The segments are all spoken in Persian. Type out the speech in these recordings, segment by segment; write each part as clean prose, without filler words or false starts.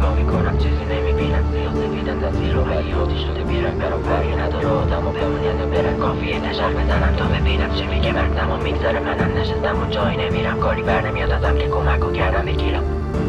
نگاه میکنم چیزی نمیبینم، سیاه سفیدم تصویر و ولی عادی شده بیرنگ، برام فرقی نداره آدم و بمون یا برن، کافیه تشر بزنم تا ببینم چی میگه مرد. زمان میگذره منم نشستم و جایی نمیرم، کاری بر نمیاد ازم که کمکو کردم بگیرم.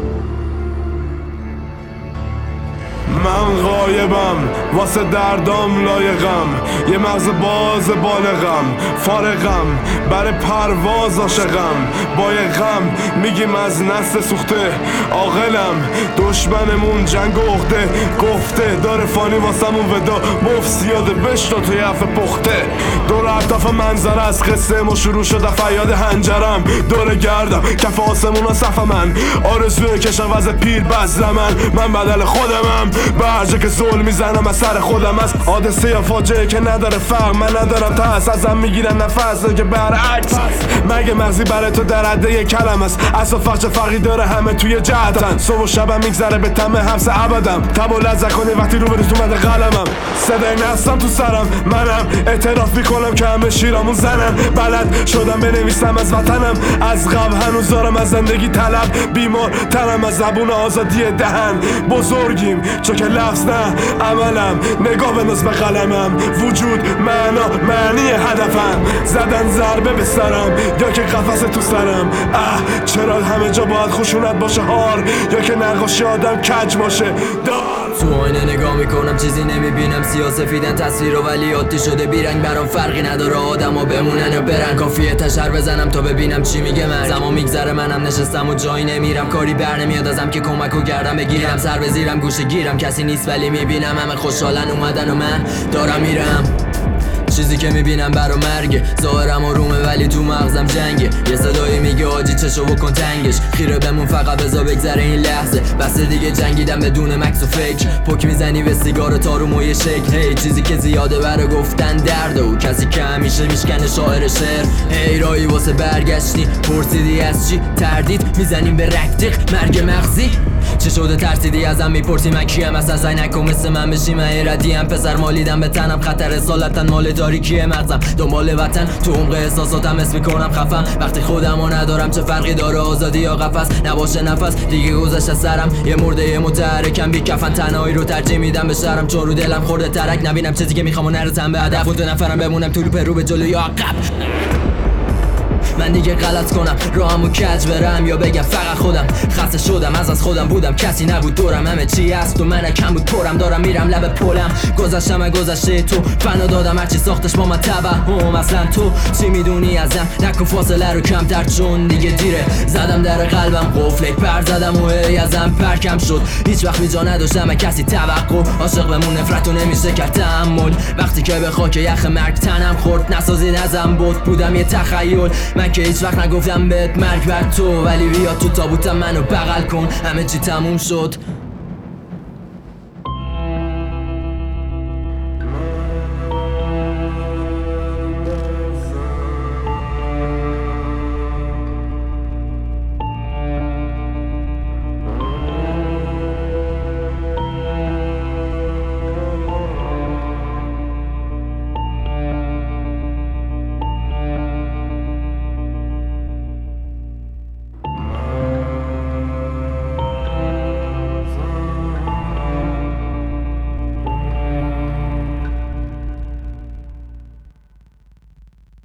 من غایبم واسه دردام لایقم، یه مغز باز بالغم، فارغم برای پرواز عاشقم، با یه غم میگیم از نسل سوخته عاقلم، دشمنمون جنگ و عقده گفته داره فانی واسمون ودا مفت زیاده بشتا توی عفه پخته. دور اطراف منظره از قصه ما شروع شده فریاد هنجرم، دور گردم کف آسمون ها صف من، آرزوی کشم وز پیر بزر من بدل خودمم، به هر جا که ظلم میزنم از سر خودم است، حادثه یا فاجعه که نداره فرق، من ندارم ترس ازم میگیرن نفس که برعکس. مگه مغزی برای تو در حده یک کلم است، اصلا فرق فرقی داره همه توی جهتن، صبح و شبم میگذره به تمه حبس ابدم، تب و لذت کنی وقتی رو بریز اومده قلمم، صدای نستم تو سرم منم، اعتراف میکنم که همه شیرامون زنم، بلد شدم بنویسم از وطنم، از قبل هنوز دارم از زندگی طلب، بیمار ترم از زبون آزادی دهن، بزرگیم چون که لفظ نه عملم، نگاه بنداز به قلمم، وجود معنا معنی هدفم، زدن ضربه به سرم یا که قفس تو سرم، چرا همه جا باید خشونت باشه هار، یا که نقاشی آدم کج باشه دار. تو آینه نگاه میکنم چیزی نمیبینم، سیاه سفیدن تصویر و ولی عادی شده بیرنگ، برام فرقی نداره آدما بمونن یا برن، کافیه تشر بزنم تا ببینم چی میگه مرگ. زمان میگذره منم نشستم و جایی نمیرم، کاری بر نمیاد ازم که کمکو کردم بگیرم، سر بزیرم گوشه گیرم کسی نیست ولی میبینم همه خوشحالن اومدن و من دارم میرم، چیزی که میبینم برا مرگه، ظاهرم آرومه ولی تو مغزم جنگه، یه صدایی میگه آجی چشو بکن تنگش، خیره بمون فقط بذار بگذره این لحظه، بس دیگه جنگیدم بدون مکس و فکر، پک میزنی به سیگار تاروم و یه شکل، هی چیزی که زیاده برا گفتن درده و کسی که همیشه میشکنه شاعر شعر، هی رایی واسه برگشتی پرسیدی از چی، تردید میزنیم به رکتیق مرگ مغزی، چه شده ترسیدی ازم میپرسی من کیم، اصلا سعی نکن مثل من بشی، من ایردیم پسر مالیدم به تنم، خطر اصالتن مال تاریکیه مغزم، دنبال وطن تو عمق احساساتم اسم میکنم خفم، وقتی خودمو ندارم چه فرقی داره آزادی یا قفس، نباشه نفس دیگه گذشته سرم، یه مرده متحرکم بی کفن، تنهایی رو ترجیح میدم به شهرم چون رو دلم خورده ترک، نبینم چیزی که میخوام و نرسم به هدف، اون دو نفرم بمونم تو رو به جلو یا عقب، من دیگه غلط کنم راهمو کج برم یا بگم فقط خودم خسته شدم از خودم بودم کسی نبود دورم، همه چی هست و من کم بود پرم، دارم میرم لب پلم، گذشتم از گذشته تو فنا دادم هرچی ساختش با من توهم، اصلا تو چی میدونی ازم، نکن فاصله رو کمتر چون دیگه دیره، زدم در قلبم قفل پر زدم و هی ازم پرکم شد، هیچ وقت بی جا نداشتم کسی توقع، عاشق بمون نفرتو نمیشه کرد تحمل، وقتی که به خاک یخ مرگ تنم خورد نسازین ازم بودم یه تخیل، من که هیچ وقت نگفتم بهت مرگ بر تو، ولی بیا تو تابوتم منو بغل کن، همه چی تموم شد.